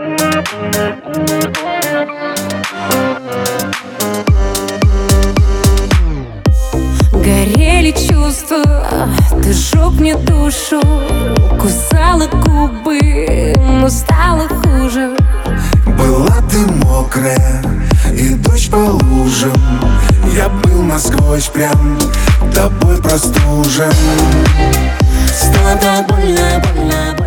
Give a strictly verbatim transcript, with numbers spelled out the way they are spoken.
Горели чувства, ты сжег мне душу, кусала губы, но стало хуже. Была ты мокрая и дождь по лужам, я был насквозь прям тобой простужен. Стало так больно, больно, больно.